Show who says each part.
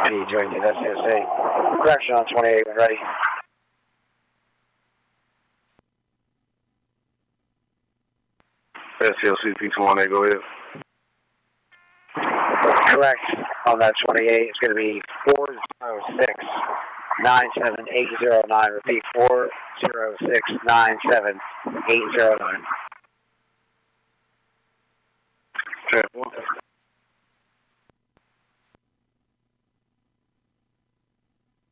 Speaker 1: P22, that's SCSA. Correction on 28 when ready.
Speaker 2: SCLC P21A, go ahead.
Speaker 1: Correct on that 28. It's going to be 406-97809. Repeat, 406-97809.
Speaker 2: Transport.